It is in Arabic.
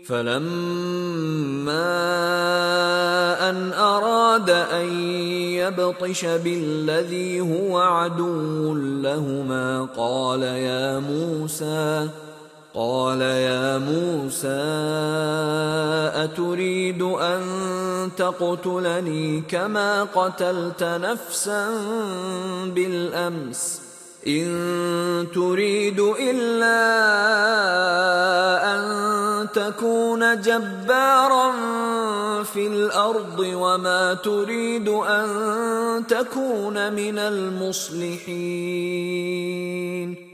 فلما أن أراد أن يبطش بالذي هو عدو لهما قال يا موسى أتريد أن تقتلني كما قتلت نفسا بالأمس إن تريد إلا أن تكون جبارا في الأرض وما تريد أن تكون من المصلحين